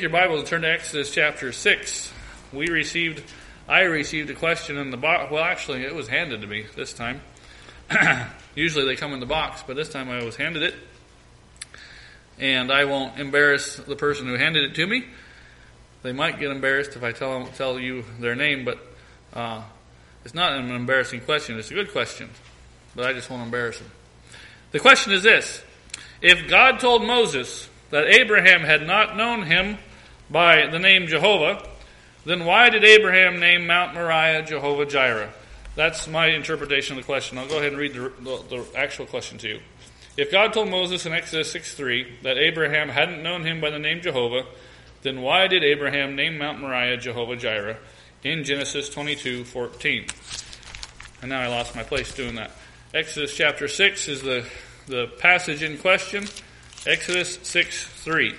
your Bibles and turn to Exodus chapter 6. I received a question in the box. Well, actually, it was handed to me this time. Usually they come in the box, but this time I was handed it. And I won't embarrass the person who handed it to me. They might get embarrassed if I tell you their name, but it's not an embarrassing question. It's a good question, but I just won't embarrass them. The question is this: if God told Moses that Abraham had not known him by the name Jehovah, then why did Abraham name Mount Moriah Jehovah Jireh? That's my interpretation of the question. I'll go ahead and read the actual question to you. If God told Moses in Exodus 6:3 that Abraham hadn't known him by the name Jehovah, then why did Abraham name Mount Moriah Jehovah Jireh in Genesis 22:14? And now I lost my place doing that. Exodus chapter 6 is the passage in question. Exodus 6:3.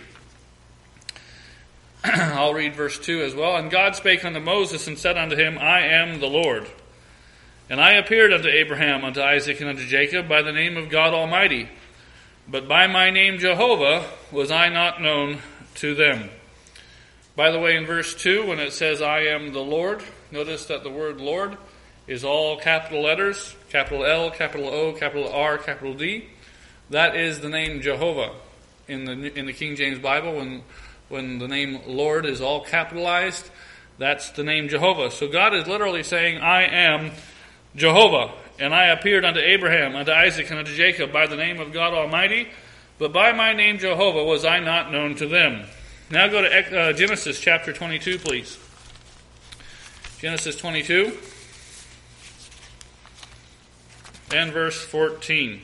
I'll read verse 2 as well. And God spake unto Moses and said unto him, I am the Lord. And I appeared unto Abraham, unto Isaac, and unto Jacob by the name of God Almighty. But by my name Jehovah was I not known to them. By the way, in verse 2, when it says I am the Lord, notice that the word Lord is all capital letters, capital L, capital O, capital R, capital D. That is the name Jehovah in the King James Bible. When the name Lord is all capitalized, that's the name Jehovah. So God is literally saying, I am Jehovah. And I appeared unto Abraham, unto Isaac, and unto Jacob by the name of God Almighty. But by my name Jehovah was I not known to them. Now go to Genesis chapter 22, please. Genesis 22 and verse 14.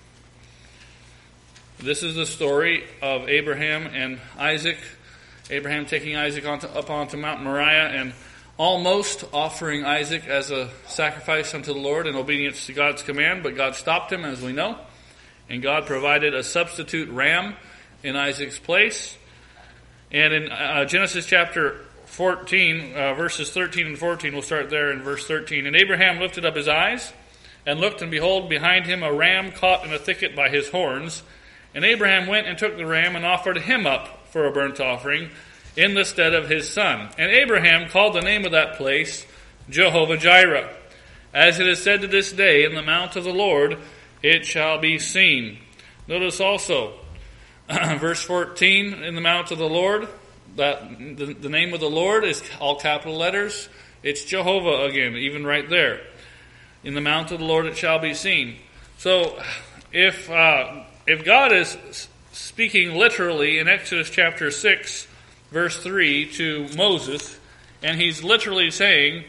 This is the story of Abraham and Isaac. Abraham taking Isaac up onto Mount Moriah and almost offering Isaac as a sacrifice unto the Lord in obedience to God's command, but God stopped him, as we know. And God provided a substitute ram in Isaac's place. And in Genesis chapter 14, verses 13 and 14, we'll start there in verse 13. And Abraham lifted up his eyes and looked, and behold, behind him a ram caught in a thicket by his horns. And Abraham went and took the ram and offered him up for a burnt offering in the stead of his son. And Abraham called the name of that place Jehovah Jireh. As it is said to this day, in the mount of the Lord it shall be seen. Notice also, verse 14, in the mount of the Lord, that the name of the Lord is all capital letters. It's Jehovah again, even right there. In the mount of the Lord it shall be seen. So, if God is speaking literally in Exodus chapter 6, verse 3 to Moses, and he's literally saying,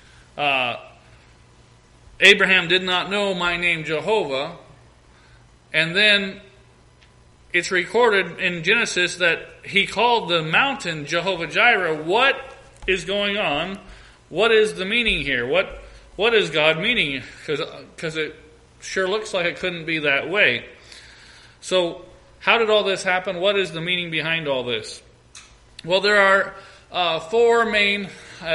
Abraham did not know my name Jehovah, and then it's recorded in Genesis that he called the mountain Jehovah Jireh. What is going on? What is the meaning here? What is God meaning? Because it sure looks like it couldn't be that way. So, how did all this happen? What is the meaning behind all this? Well, there are four main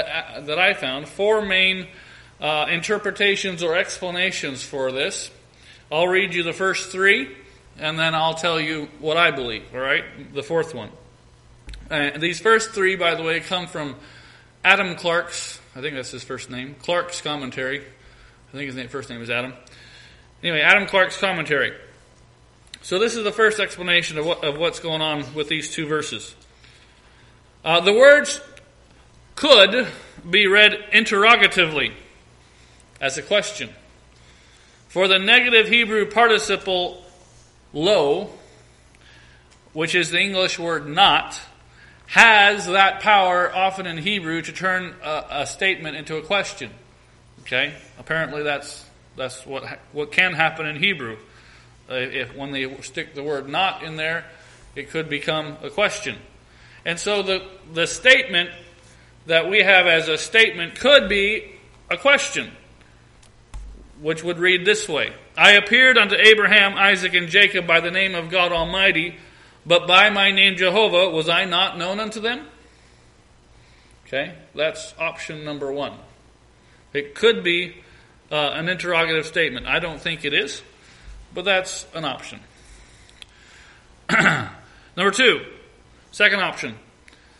interpretations or explanations for this. I'll read you the first three, and then I'll tell you what I believe, all right? The fourth one. These first three, by the way, come from Adam Clarke's, I think that's his first name, Clarke's commentary. I think his first name is Adam. Anyway, Adam Clarke's commentary. So this is the first explanation of what's going on with these two verses. The words could be read interrogatively as a question. For the negative Hebrew participle lo, which is the English word not, has that power often in Hebrew to turn a statement into a question. Okay? Apparently that's what can happen in Hebrew. If when they stick the word not in there, it could become a question. And so the statement that we have as a statement could be a question, which would read this way: I appeared unto Abraham, Isaac, and Jacob by the name of God Almighty, but by my name Jehovah was I not known unto them? Okay, that's option number one. It could be an interrogative statement. I don't think it is, but that's an option. Number two, second option.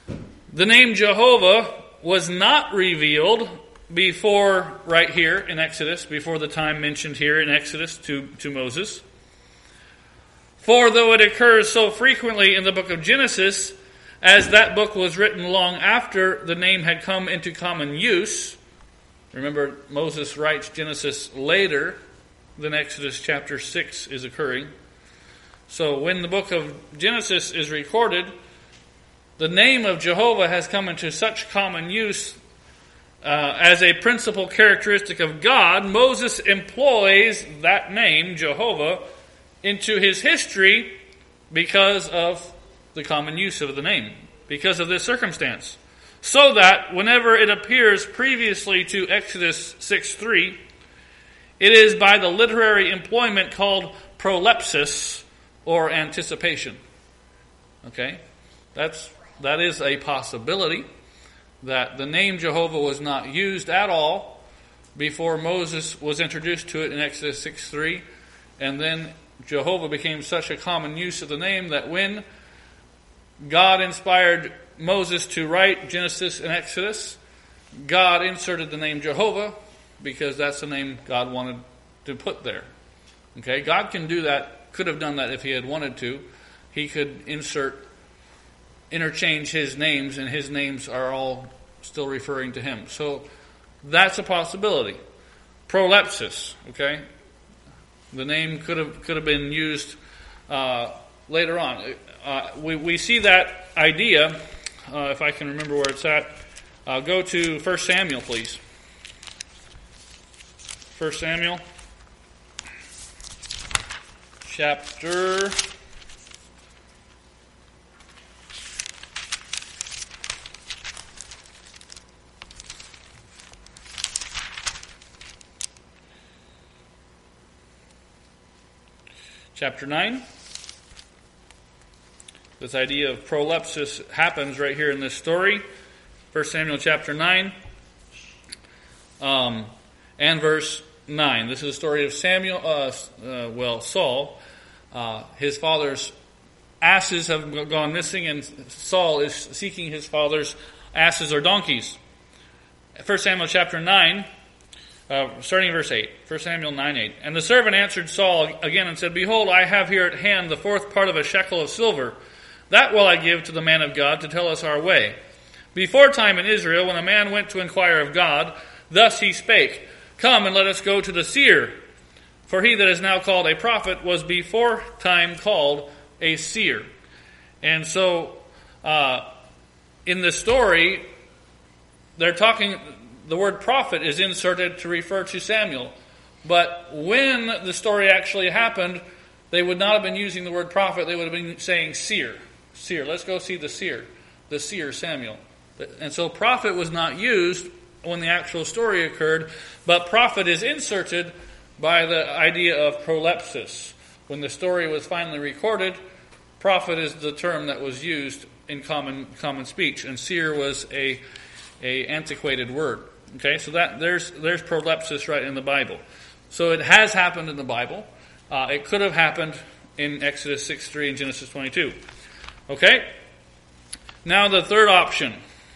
The name Jehovah was not revealed before, right here in Exodus, before the time mentioned here in Exodus to Moses. For though it occurs so frequently in the book of Genesis, as that book was written long after the name had come into common use, remember Moses writes Genesis later than Exodus chapter 6 is occurring. So when the book of Genesis is recorded, the name of Jehovah has come into such common use as a principal characteristic of God. Moses employs that name, Jehovah, into his history because of the common use of the name, because of this circumstance. So that whenever it appears previously to Exodus 6:3, it is by the literary employment called prolepsis, or anticipation. Okay? That is a possibility, that the name Jehovah was not used at all before Moses was introduced to it in Exodus 6:3, and then Jehovah became such a common use of the name that when God inspired Moses to write Genesis and Exodus, God inserted the name Jehovah because that's the name God wanted to put there. Okay, God can do that, could have done that if he had wanted to. He could interchange his names, and his names are all still referring to him. So that's a possibility. Prolepsis, okay? The name could have been used later on. We see that idea, if I can remember where it's at. Go to 1 Samuel, please. 1 Samuel, chapter 9. This idea of prolepsis happens right here in this story. 1 Samuel chapter 9 and verse 9. This is the story of Saul. His father's asses have gone missing, and Saul is seeking his father's asses or donkeys. 1 Samuel chapter 9, starting in verse 8. 1 Samuel 9:8. And the servant answered Saul again and said, Behold, I have here at hand the 4th part of a shekel of silver. That will I give to the man of God to tell us our way. Before time in Israel, when a man went to inquire of God, thus he spake, Come and let us go to the seer. For he that is now called a prophet was before time called a seer. And so, in the story, they're talking, the word prophet is inserted to refer to Samuel. But when the story actually happened, they would not have been using the word prophet, they would have been saying seer. Seer, let's go see the seer Samuel. And so prophet was not used when the actual story occurred, but prophet is inserted by the idea of prolepsis. When the story was finally recorded, prophet is the term that was used in common speech, and seer was a antiquated word. Okay, so that there's prolepsis right in the Bible. So it has happened in the Bible. It could have happened in Exodus 6:3 and Genesis 22. Okay? Now the third option.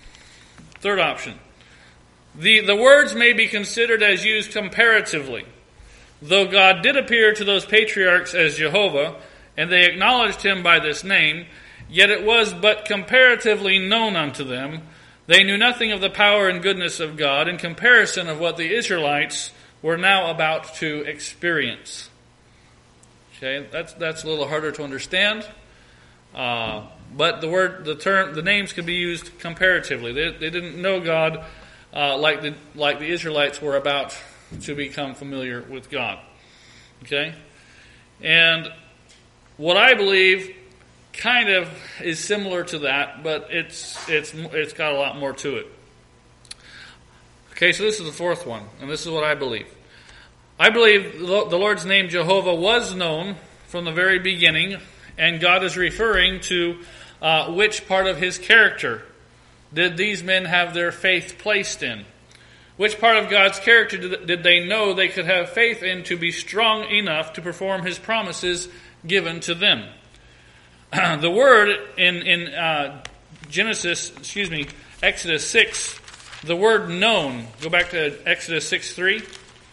The words may be considered as used comparatively. Though God did appear to those patriarchs as Jehovah, and they acknowledged him by this name, yet it was but comparatively known unto them. They knew nothing of the power and goodness of God in comparison of what the Israelites were now about to experience. Okay, that's a little harder to understand. But the names could be used comparatively. They didn't know God like the Israelites were about to become familiar with God. Okay? And what I believe kind of is similar to that, but it's got a lot more to it. Okay, so this is the fourth one, and this is what I believe. I believe the Lord's name Jehovah was known from the very beginning, and God is referring to which part of his character did these men have their faith placed in? Which part of God's character did they know they could have faith in to be strong enough to perform his promises given to them? The word in Exodus 6, the word known. Go back to Exodus 6:3.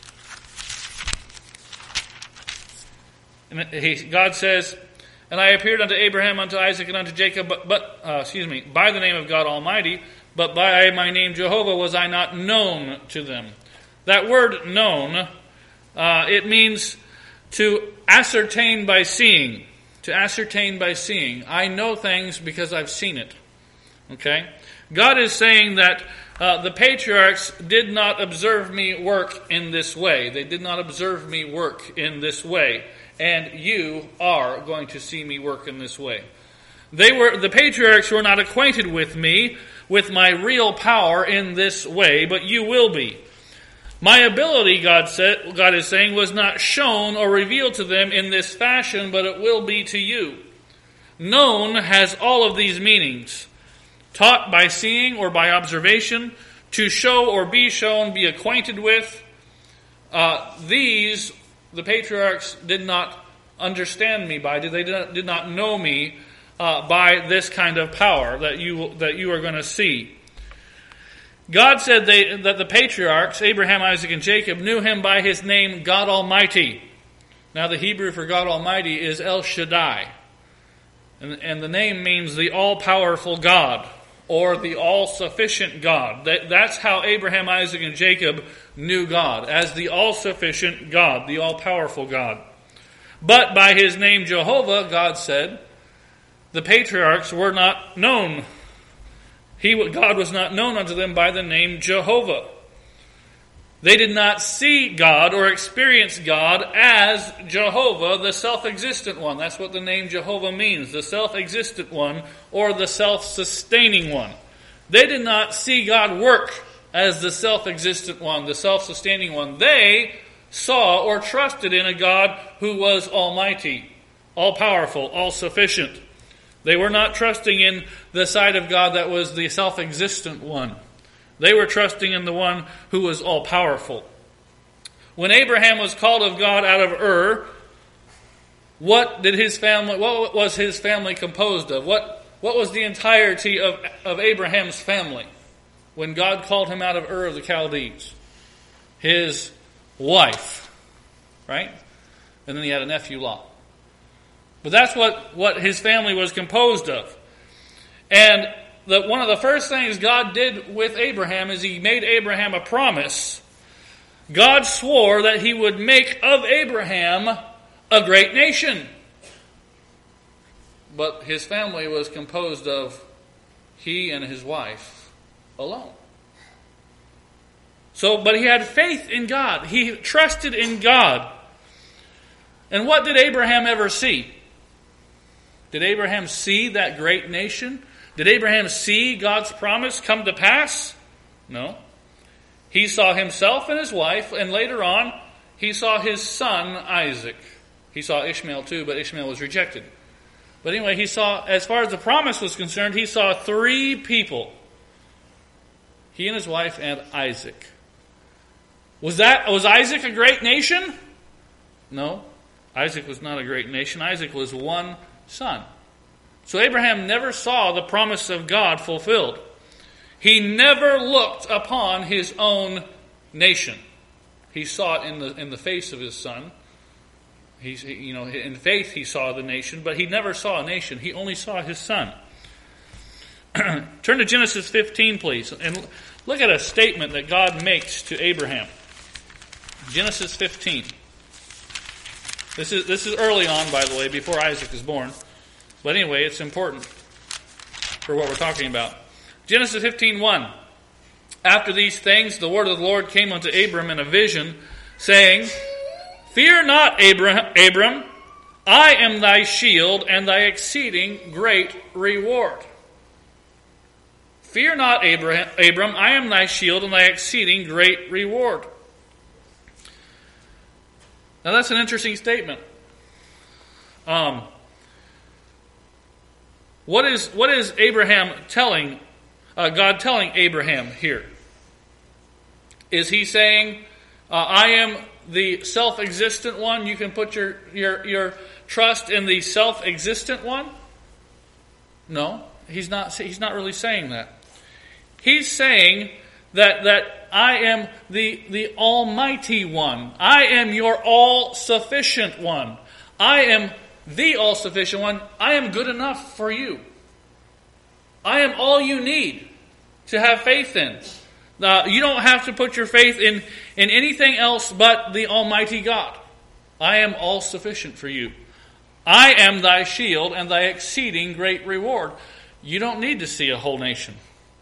And God says, "And I appeared unto Abraham, unto Isaac, and unto Jacob, by the name of God Almighty, but by my name Jehovah was I not known to them." That word known, it means to ascertain by seeing. To ascertain by seeing. I know things because I've seen it. Okay? God is saying that the patriarchs did not observe me work in this way. They did not observe me work in this way. And you are going to see me work in this way. The patriarchs were not acquainted with me, with my real power in this way, but you will be. My ability, God is saying, was not shown or revealed to them in this fashion, but it will be to you. Known has all of these meanings. Taught by seeing or by observation, to show or be shown, be acquainted with. These, the patriarchs did not understand me by, they did not know me by this kind of power that you are going to see. God said that the patriarchs, Abraham, Isaac, and Jacob, knew him by his name, God Almighty. Now the Hebrew for God Almighty is El Shaddai. And the name means the all-powerful God, or the all-sufficient God. That's how Abraham, Isaac, and Jacob knew God, as the all-sufficient God, the all-powerful God. But by his name Jehovah, God said, the patriarchs were not known. God was not known unto them by the name Jehovah. They did not see God or experience God as Jehovah, the self-existent one. That's what the name Jehovah means, the self-existent one or the self-sustaining one. They did not see God work as the self-existent one, the self-sustaining one. They saw or trusted in a God who was almighty, all-powerful, all-sufficient. They were not trusting in the side of God that was the self-existent one. They were trusting in the one who was all-powerful. When Abraham was called of God out of Ur, what was his family composed of? What was the entirety of Abraham's family when God called him out of Ur of the Chaldees? His wife, right? And then he had a nephew, Lot. But that's what his family was composed of. And one of the first things God did with Abraham is he made Abraham a promise. God swore that he would make of Abraham a great nation. But his family was composed of he and his wife alone. But he had faith in God. He trusted in God. And what did Abraham ever see? Did Abraham see that great nation? Did Abraham see God's promise come to pass? No. He saw himself and his wife, and later on, he saw his son Isaac. He saw Ishmael too, but Ishmael was rejected. But anyway, he saw, as far as the promise was concerned, he saw 3 people. He and his wife and Isaac. Was Isaac a great nation? No. Isaac was not a great nation. Isaac was one son. So Abraham never saw the promise of God fulfilled. He never looked upon his own nation. He saw it in the face of his son. In faith he saw the nation, but he never saw a nation. He only saw his son. Turn to Genesis 15, please, and look at a statement that God makes to Abraham. Genesis 15. This is early on, by the way, before Isaac is born. But anyway, it's important for what we're talking about. Genesis 15:1. After these things, the word of the Lord came unto Abram in a vision, saying, Fear not, Abram, I am thy shield and thy exceeding great reward. Fear not, Abram, I am thy shield and thy exceeding great reward. Now that's an interesting statement. What is Abraham telling, God telling Abraham here? Is he saying, I am the self-existent one? You can put your trust in the self-existent one? No. he's not really saying that. He's saying that I am the Almighty One. I am your all-sufficient one. I am the all-sufficient one. I am good enough for you. I am all you need to have faith in. You don't have to put your faith in anything else but the Almighty God. I am all-sufficient for you. I am thy shield and thy exceeding great reward. You don't need to see a whole nation.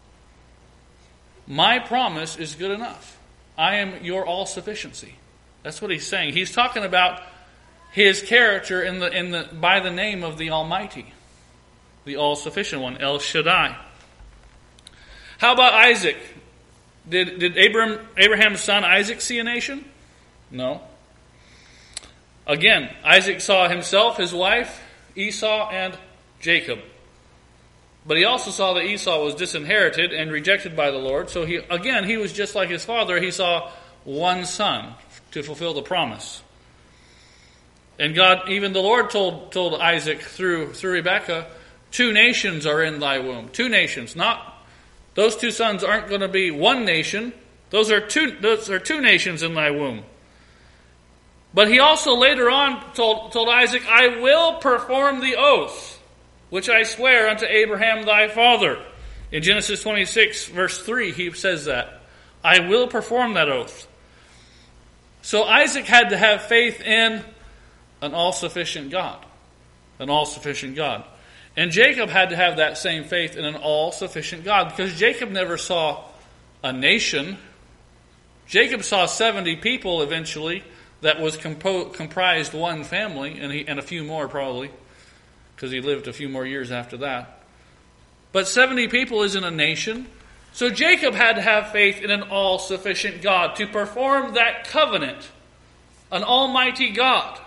My promise is good enough. I am your all-sufficiency. That's what he's saying. He's talking about his character by the name of the Almighty, the all-sufficient one, El Shaddai. How about Isaac? Did Abraham's son Isaac see a nation? No. Again, Isaac saw himself, his wife, Esau, and Jacob. But he also saw that Esau was disinherited and rejected by the Lord. So he was just like his father. He saw one son to fulfill the promise. And God, even the Lord told Isaac through Rebekah, 2 nations are in thy womb. 2 nations. Those 2 sons aren't going to be one nation. Those are two nations in thy womb. But he also later on told Isaac, I will perform the oath which I swear unto Abraham thy father. In Genesis 26, verse 3, he says that. I will perform that oath. So Isaac had to have faith in an all-sufficient God. An all-sufficient God. And Jacob had to have that same faith in an all-sufficient God, because Jacob never saw a nation. Jacob saw 70 people eventually that was comprised one family, and a few more probably, because he lived a few more years after that. But 70 people isn't a nation. So Jacob had to have faith in an all-sufficient God to perform that covenant. An almighty God.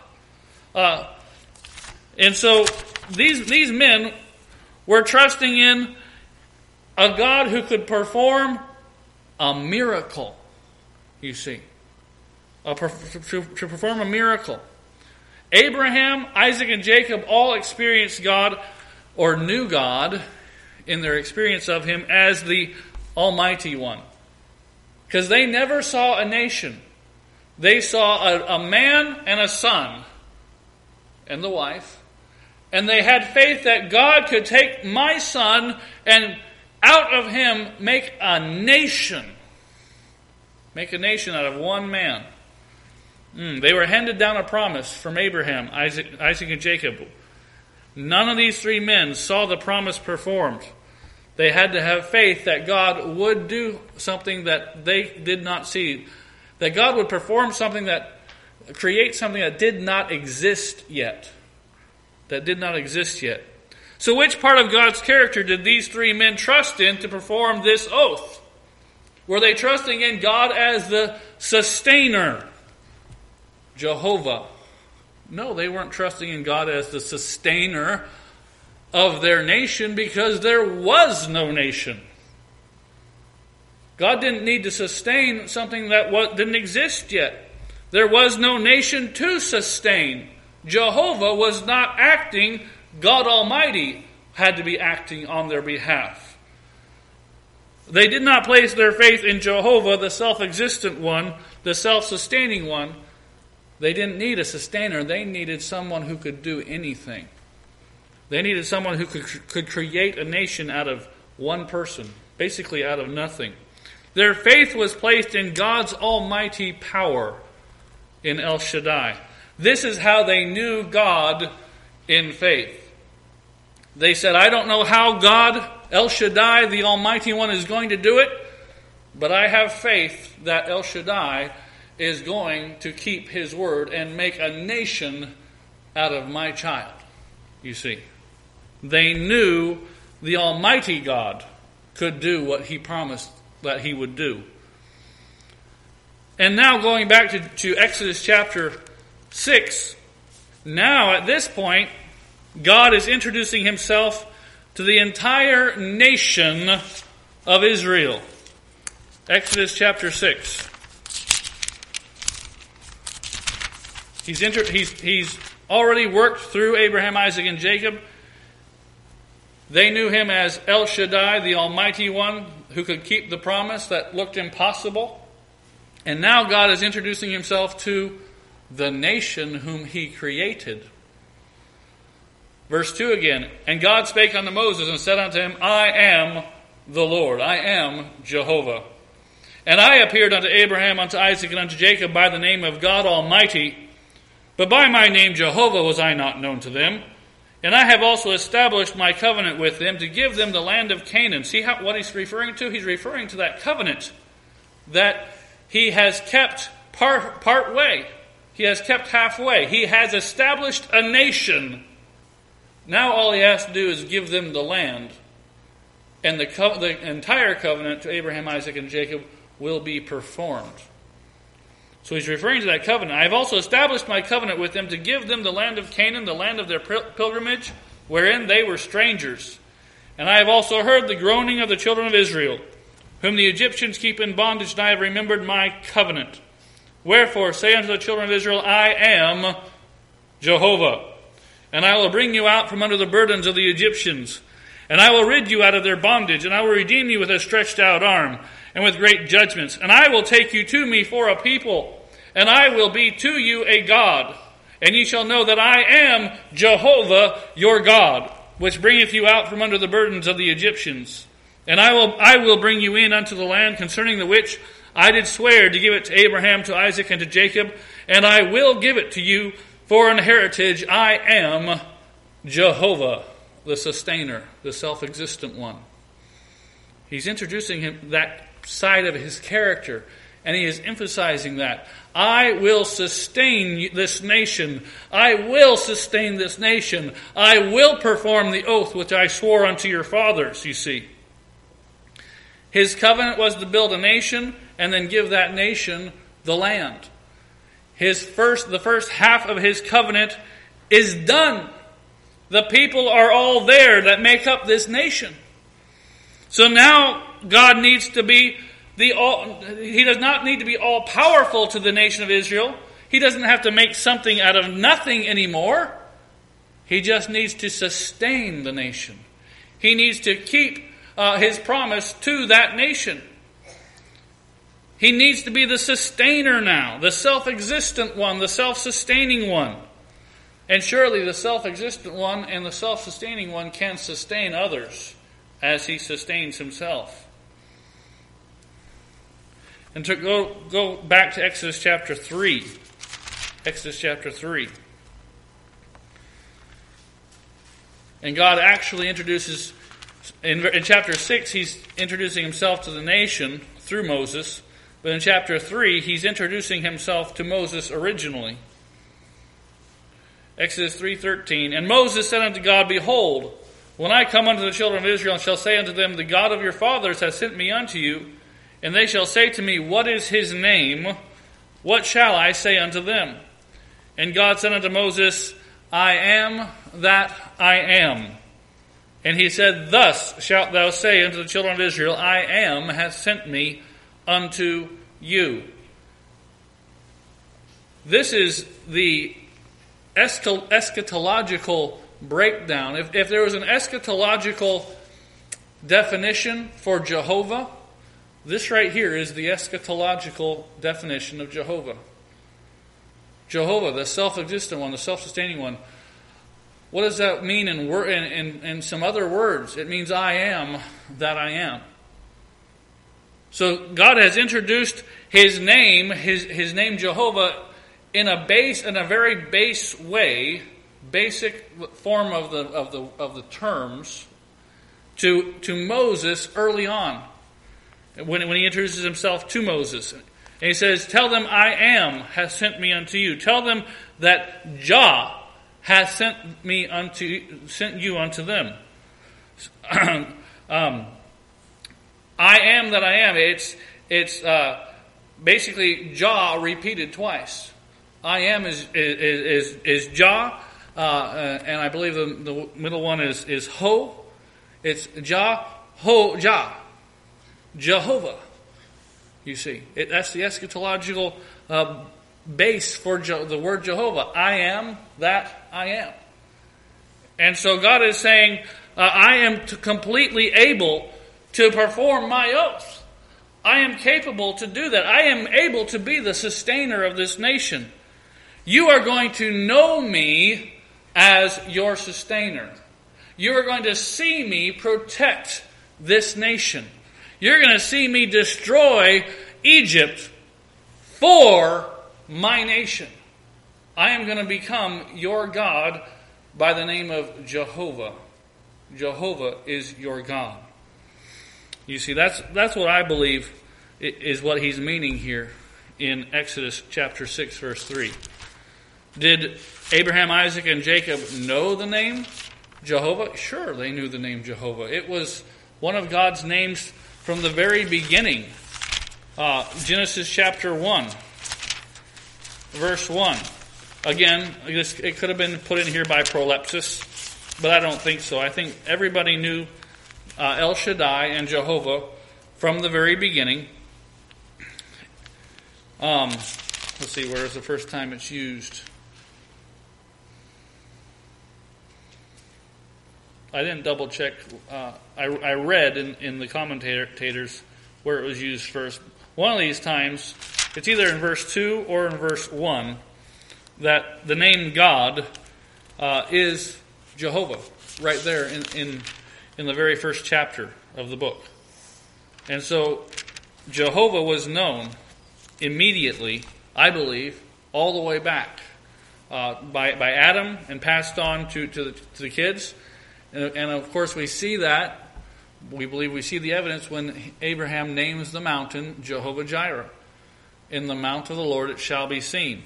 And so these men were trusting in a God who could perform a miracle, you see. To perform a miracle. Abraham, Isaac, and Jacob all experienced God, or knew God, in their experience of Him as the Almighty One. Because they never saw a nation. They saw a man and a son, and the wife. And they had faith that God could take my son and out of him make a nation. Make a nation out of one man. They were handed down a promise from Abraham, Isaac, and Jacob. None of these 3 men saw the promise performed. They had to have faith that God would do something that they did not see. That God would perform something create something that did not exist yet. So which part of God's character did these 3 men trust in to perform this oath? Were they trusting in God as the sustainer? Jehovah. No, they weren't trusting in God as the sustainer of their nation, because there was no nation. God didn't need to sustain something that didn't exist yet. There was no nation to sustain. Jehovah was not acting. God Almighty had to be acting on their behalf. They did not place their faith in Jehovah, the self-existent one, the self-sustaining one. They didn't need a sustainer. They needed someone who could do anything. They needed someone who could create a nation out of one person, basically out of nothing. Their faith was placed in God's almighty power, in El Shaddai. This is how they knew God in faith. They said, I don't know how God, El Shaddai, the Almighty One, is going to do it, but I have faith that El Shaddai is going to keep His word and make a nation out of my child. You see, they knew the Almighty God could do what He promised that He would do. And now going back to Exodus chapter 6, now at this point, God is introducing Himself to the entire nation of Israel. Exodus chapter 6. He's already worked through Abraham, Isaac, and Jacob. They knew him as El Shaddai, the Almighty One, who could keep the promise that looked impossible. And now God is introducing himself to the nation whom he created. Verse 2 again, and God spake unto Moses and said unto him, I am the Lord, I am Jehovah. And I appeared unto Abraham, unto Isaac, and unto Jacob by the name of God Almighty, but by my name Jehovah was I not known to them. And I have also established my covenant with them to give them the land of Canaan. See what he's referring to? He's referring to that covenant that he has kept part way. He has kept halfway. He has established a nation. Now all he has to do is give them the land. And the entire covenant to Abraham, Isaac, and Jacob will be performed. So he's referring to that covenant. I have also established my covenant with them to give them the land of Canaan, the land of their pilgrimage, wherein they were strangers. And I have also heard the groaning of the children of Israel, whom the Egyptians keep in bondage, and I have remembered my covenant. Wherefore say unto the children of Israel, I am Jehovah. And I will bring you out from under the burdens of the Egyptians. And I will rid you out of their bondage, and I will redeem you with a stretched out arm, and with great judgments. And I will take you to me for a people, and I will be to you a God. And ye shall know that I am Jehovah your God, which bringeth you out from under the burdens of the Egyptians. And I will bring you in unto the land concerning the which I did swear to give it to Abraham, to Isaac, and to Jacob, and I will give it to you for an heritage. I am Jehovah, the sustainer, the self-existent one. He's introducing him that side of his character, and he is emphasizing that. I will sustain this nation. I will sustain this nation. I will perform the oath which I swore unto your fathers, you see. His covenant was to build a nation and then give that nation the land. The first half of his covenant is done. The people are all there that make up this nation. So now God needs to be he does not need to be all powerful to the nation of Israel. He doesn't have to make something out of nothing anymore. He just needs to sustain the nation. He needs to keep his promise to that nation. He needs to be the sustainer now, the self-existent one, the self-sustaining one. And surely the self-existent one and the self-sustaining one can sustain others as he sustains himself. And to go back to Exodus chapter 3. Exodus chapter 3. And God actually introduces, in chapter 6, he's introducing himself to the nation through Moses. But in chapter 3, he's introducing himself to Moses originally. Exodus 3:13. And Moses said unto God, Behold, when I come unto the children of Israel, and shall say unto them, The God of your fathers hath sent me unto you, and they shall say to me, What is his name? What shall I say unto them? And God said unto Moses, I am that I am. And he said, Thus shalt thou say unto the children of Israel, I am hath sent me unto you. This is the eschatological breakdown. If there was an eschatological definition for Jehovah, this right here is the eschatological definition of Jehovah. Jehovah, the self-existent one, the self-sustaining one. What does that mean in some other words? It means I am that I am. So God has introduced his name Jehovah in a very base way, basic form of the terms to Moses early on. When he introduces himself to Moses. And he says, Tell them I am hath sent me unto you. Tell them that Jah hath sent you unto them. I am that I am. It's basically Jah repeated twice. I am is Jah, and I believe the middle one is Ho. It's Jah, Ho, Jah. Jehovah, you see. That's the eschatological base for the word Jehovah. I am that I am. And so God is saying, I am completely able to perform my oath. I am capable to do that. I am able to be the sustainer of this nation. You are going to know me as your sustainer. You are going to see me protect this nation. You're going to see me destroy Egypt for my nation. I am going to become your God by the name of Jehovah. Jehovah is your God. You see, that's what I believe is what he's meaning here in Exodus chapter 6, verse 3. Did Abraham, Isaac, and Jacob know the name Jehovah? Sure, they knew the name Jehovah. It was one of God's names from the very beginning. Genesis chapter 1, verse 1. Again, it could have been put in here by prolepsis, but I don't think so. I think everybody knew El Shaddai and Jehovah from the very beginning. Let's see, where is the first time it's used? I didn't double check. I read in the commentators where it was used first. One of these times, it's either in verse 2 or in verse 1, that the name God is Jehovah, right there in the very first chapter of the book. And so Jehovah was known immediately, I believe, all the way back by Adam and passed on to the kids. And of course we see that, we believe we see the evidence when Abraham names the mountain Jehovah Jireh. In the mount of the Lord it shall be seen.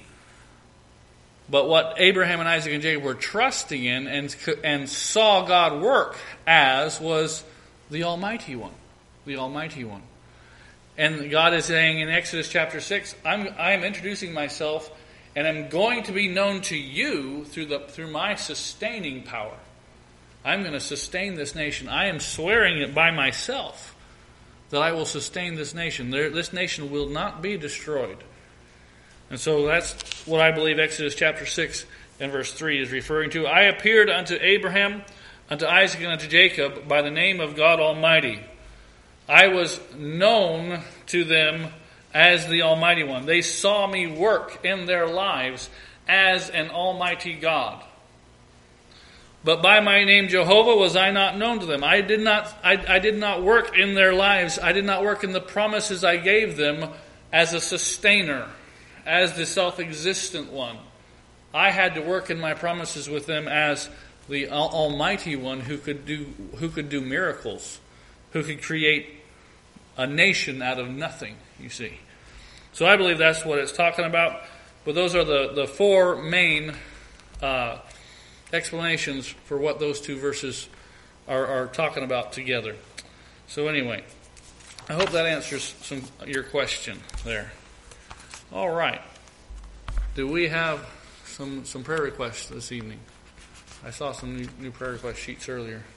But what Abraham and Isaac and Jacob were trusting in and saw God work as was the Almighty One. The Almighty One. And God is saying in Exodus chapter 6, I am introducing myself and I'm going to be known to you through my sustaining power. I'm going to sustain this nation. I am swearing it by myself that I will sustain this nation. This nation will not be destroyed. And so that's what I believe Exodus chapter 6 and verse 3 is referring to. I appeared unto Abraham, unto Isaac, and unto Jacob by the name of God Almighty. I was known to them as the Almighty One. They saw me work in their lives as an Almighty God. But by my name Jehovah was I not known to them. I did not work in their lives. I did not work in the promises I gave them as a sustainer, as the self-existent one. I had to work in my promises with them as the Almighty One who could do miracles, who could create a nation out of nothing, you see. So I believe that's what it's talking about. But those are the four main explanations for what those two verses are talking about together. So anyway, I hope that answers your question there. All right. Do we have some prayer requests this evening? I saw some new prayer request sheets earlier.